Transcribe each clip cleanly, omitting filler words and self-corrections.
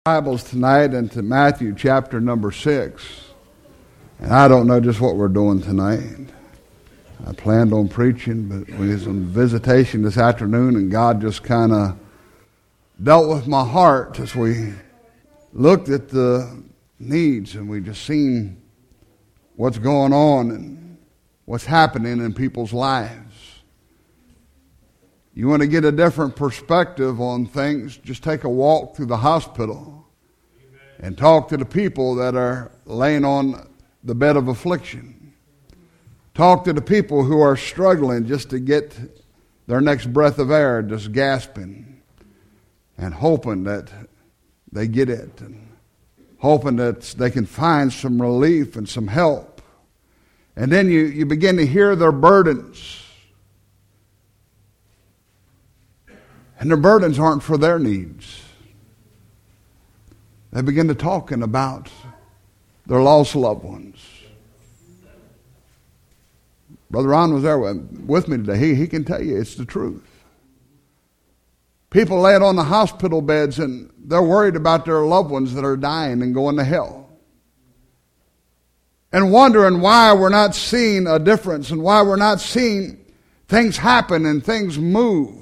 Bibles tonight into Matthew chapter number 6. And I don't know just what we're doing tonight. I planned on preaching, but we had some visitation this afternoon, and God just kind of dealt with my heart as we looked at the needs, and we just seen what's going on and what's happening in people's lives. You want to get a different perspective on things, just take a walk through the hospital and talk to the people that are laying on the bed of affliction. Talk to the people who are struggling just to get their next breath of air, just gasping and hoping that they get it, and hoping that they can find some relief and some help. And then you begin to hear their burdens. And their burdens aren't for their needs. They begin to talking about their lost loved ones. Brother Ron was there with me today. He can tell you it's the truth. People lay it on the hospital beds and they're worried about their loved ones that are dying and going to hell. And wondering why we're not seeing a difference and why we're not seeing things happen and things move.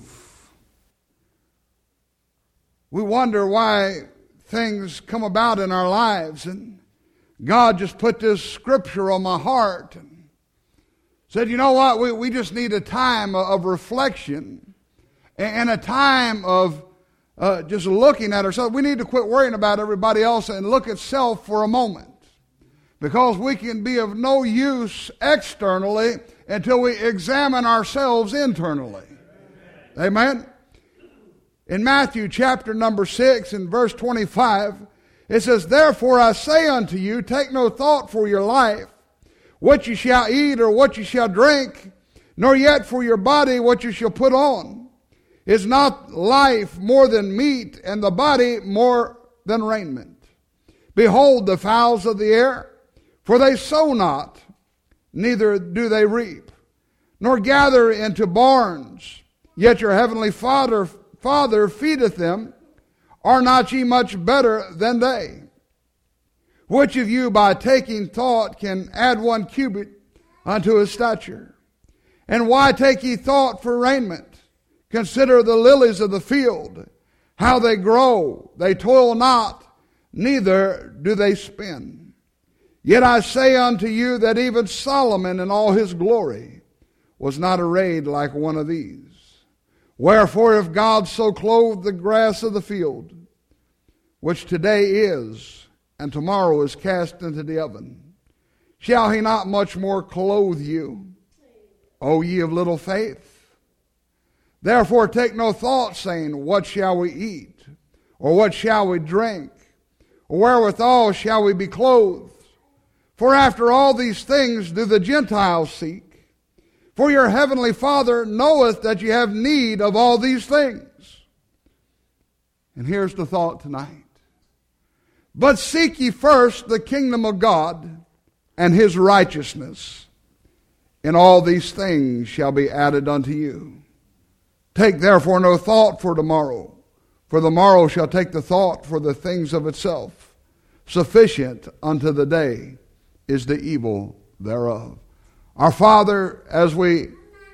We wonder why things come about in our lives, and God just put this scripture on my heart and said, you know what, we just need a time of reflection and a time of just looking at ourselves. We need to quit worrying about everybody else and look at self for a moment, because we can be of no use externally until we examine ourselves internally. Amen? In Matthew chapter number 6 and verse 25, it says, "Therefore I say unto you, take no thought for your life, what you shall eat or what you shall drink, nor yet for your body what you shall put on. Is not life more than meat, and the body more than raiment? Behold the fowls of the air, for they sow not, neither do they reap, nor gather into barns, yet your heavenly Father feedeth them. Are not ye much better than they? Which of you by taking thought can add 1 cubit unto his stature? And why take ye thought for raiment? Consider the lilies of the field, how they grow. They toil not, neither do they spin. Yet I say unto you that even Solomon in all his glory was not arrayed like one of these. Wherefore, if God so clothed the grass of the field, which today is, and tomorrow is cast into the oven, shall he not much more clothe you, O ye of little faith? Therefore take no thought, saying, what shall we eat? Or what shall we drink? Or wherewithal shall we be clothed? For after all these things do the Gentiles seek. For your heavenly Father knoweth that you have need of all these things." And here's the thought tonight. "But seek ye first the kingdom of God and his righteousness, and all these things shall be added unto you. Take therefore no thought for tomorrow, for the morrow shall take the thought for the things of itself. Sufficient unto the day is the evil thereof." Our Father, as we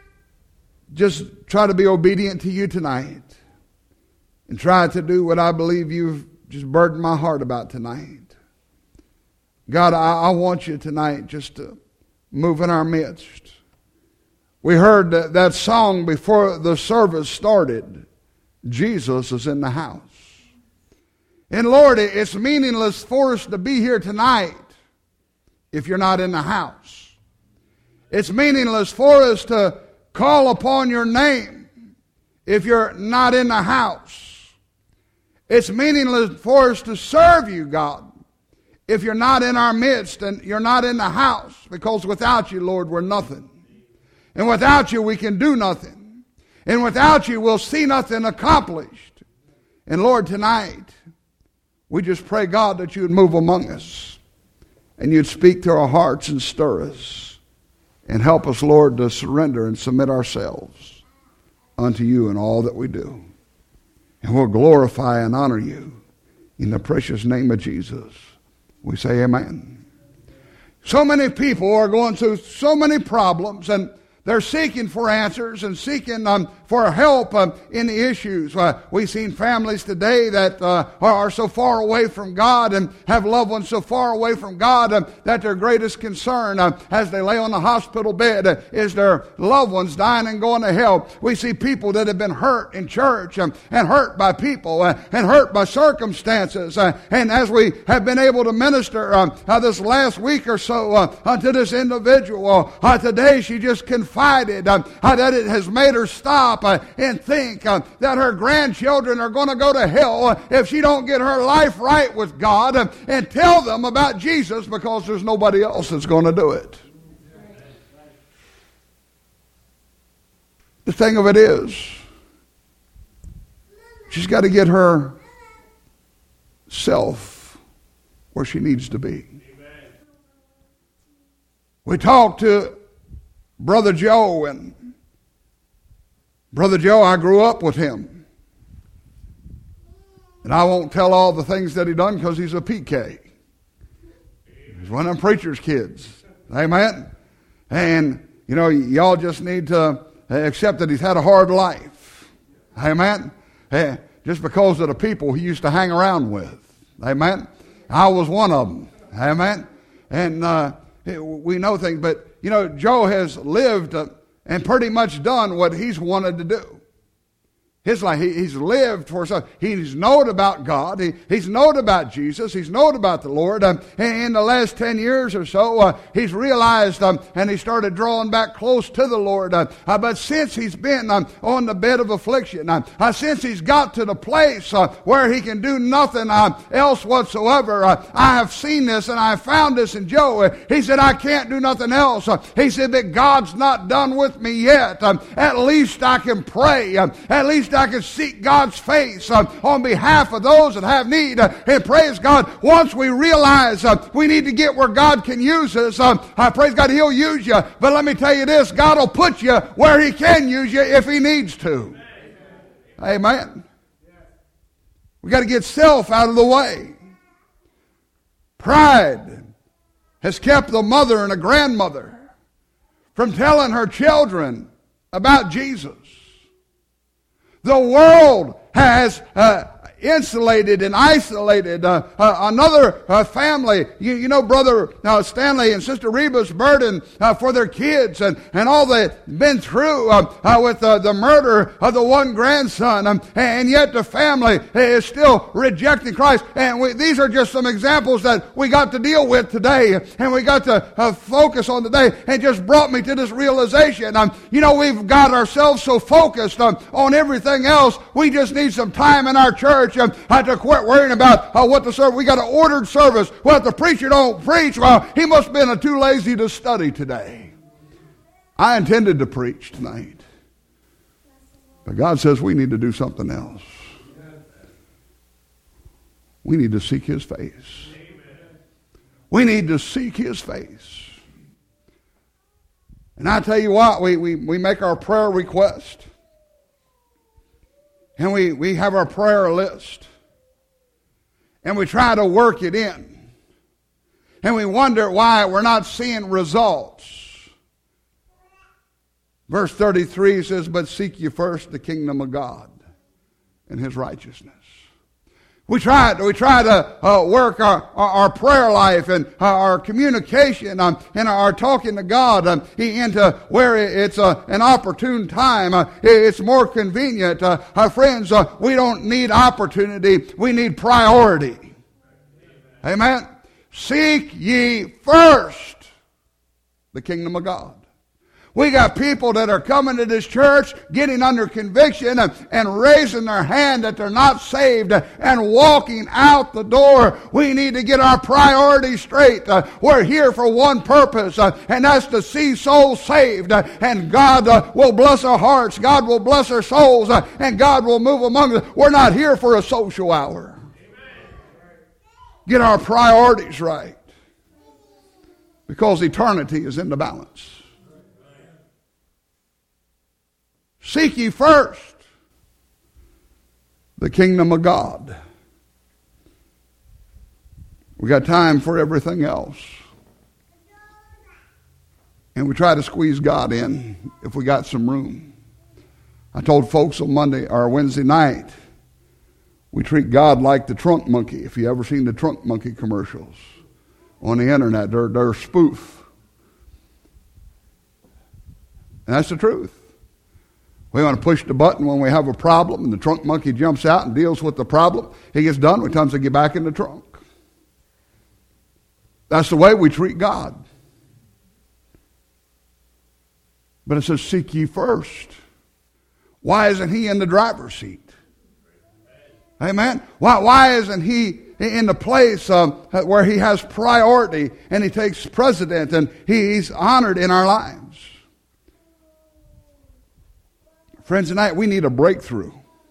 just try to be obedient to you tonight and try to do what I believe you've just burdened my heart about tonight, God, I want you tonight just to move in our midst. We heard that song before the service started, Jesus is in the house. And Lord, it's meaningless for us to be here tonight if you're not in the house. It's meaningless for us to call upon your name if you're not in the house. It's meaningless for us to serve you, God, if you're not in our midst and you're not in the house. Because without you, Lord, we're nothing. And without you, we can do nothing. And without you, we'll see nothing accomplished. And Lord, tonight, we just pray, God, that you would move among us and you'd speak to our hearts and stir us. And help us, Lord, to surrender and submit ourselves unto you in all that we do. And we'll glorify and honor you In the precious name of Jesus, we say amen. So many people are going through so many problems, and they're seeking for answers and seeking for help in the issues. We've seen families today that are so far away from God and have loved ones so far away from God that their greatest concern as they lay on the hospital bed is their loved ones dying and going to hell. We see people that have been hurt in church and hurt by people and hurt by circumstances. And as we have been able to minister this last week or so to this individual, today she just confided that it has made her stop and think that her grandchildren are going to go to hell if she don't get her life right with God and tell them about Jesus, because there's nobody else that's going to do it. The thing of it is, she's got to get herself where she needs to be. We talked to Brother Joe, and Brother Joe, I grew up with him. And I won't tell all the things that he done because he's a PK. He's one of them preacher's kids. Amen? And, you know, y'all just need to accept that he's had a hard life. Amen? Just because of the people he used to hang around with. Amen? I was one of them. Amen? And we know things, but, you know, Joe has lived and pretty much done what he's wanted to do. His life, he's lived for something. He's known about God. He's known about Jesus. He's known about the Lord. And in the last 10 years or so, he's realized and he started drawing back close to the Lord. But since he's been on the bed of affliction, since he's got to the place where he can do nothing else whatsoever, I have seen this and I found this in Joe. He said, I can't do nothing else. He said, but God's not done with me yet. At least I can pray. At least I can seek God's face on behalf of those that have need. And praise God, once we realize we need to get where God can use us, praise God, He'll use you. But let me tell you this, God will put you where He can use you if He needs to. Amen. We got to get self out of the way. Pride has kept the mother and a grandmother from telling her children about Jesus. The world has insulated and isolated another family. You know, Brother Stanley and Sister Reba's burden for their kids and all they've been through with the murder of the one grandson. And yet the family is still rejecting Christ. And these are just some examples that we got to deal with today. And we got to focus on today. And just brought me to this realization. You know, we've got ourselves so focused on everything else. We just need some time in our church to quit worrying about what the service. We got an ordered service. Well, if the preacher don't preach, well, he must have been too lazy to study today. I intended to preach tonight, but God says we need to do something else. We need to seek His face. We need to seek His face. And I tell you what, we make our prayer request. And we have our prayer list. And we try to work it in. And we wonder why we're not seeing results. Verse 33 says, but seek ye first the kingdom of God and His righteousness. We try to work our prayer life and our communication and our talking to God into where it's an opportune time. It's more convenient. Friends, we don't need opportunity. We need priority. Amen. Seek ye first the kingdom of God. We got people that are coming to this church, getting under conviction and raising their hand that they're not saved and walking out the door. We need to get our priorities straight. We're here for one purpose, and that's to see souls saved. And God will bless our hearts. God will bless our souls, and God will move among us. We're not here for a social hour. Get our priorities right, because eternity is in the balance. Seek ye first the kingdom of God We got time for everything else. And we try to squeeze God in if we got some room. I told folks on Monday or Wednesday night, we treat God like the trunk monkey. If you ever seen the trunk monkey commercials on the internet, they're a spoof. And that's the truth. We want to push the button when we have a problem, and the trunk monkey jumps out and deals with the problem. He gets done, we tell him to get back in the trunk. That's the way we treat God. But it says, seek ye first. Why isn't he in the driver's seat? Amen? Why isn't he in the place where he has priority and he takes precedent and he's honored in our lives? Friends, tonight we need a breakthrough.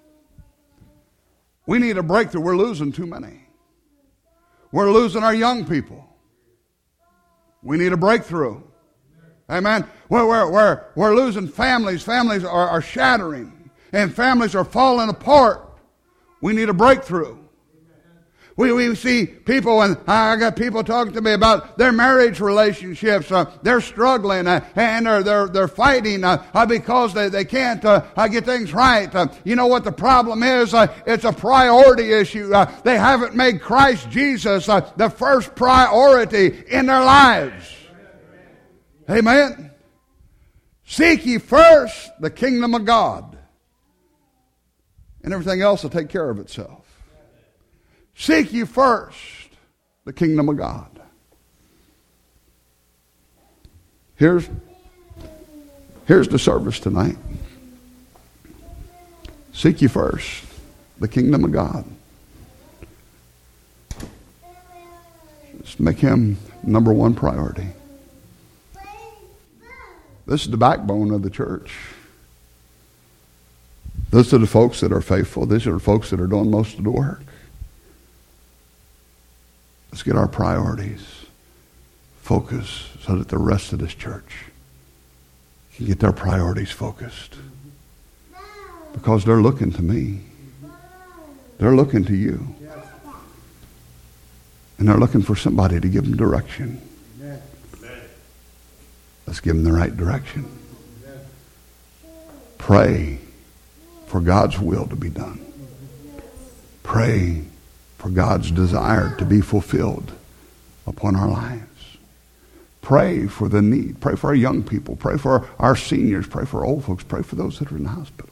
We need a breakthrough. We're losing too many. We're losing our young people. We need a breakthrough. Amen. We're losing families. Families are shattering. And families are falling apart. We need a breakthrough. We see people, and I got people talking to me about their marriage relationships. They're struggling and they're fighting because they can't get things right. You know what the problem is? It's a priority issue. They haven't made Christ Jesus the first priority in their lives. Amen. Seek ye first the kingdom of God, and everything else will take care of itself. Seek ye first the kingdom of God. Here's the service tonight. Seek ye first the kingdom of God. Let's make him number one priority. This is the backbone of the church. Those are the folks that are faithful. These are the folks that are doing most of the work. Let's get our priorities focused so that the rest of this church can get their priorities focused. Because they're looking to me. They're looking to you. And they're looking for somebody to give them direction. Let's give them the right direction. Pray for God's will to be done. Pray for God's desire to be fulfilled upon our lives. Pray for the need. Pray for our young people. Pray for our seniors. Pray for old folks. Pray for those that are in the hospital.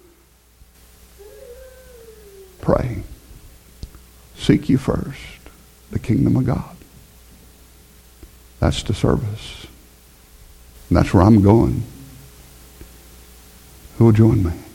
Pray. Seek ye first the kingdom of God. That's the service. And that's where I'm going. Who will join me?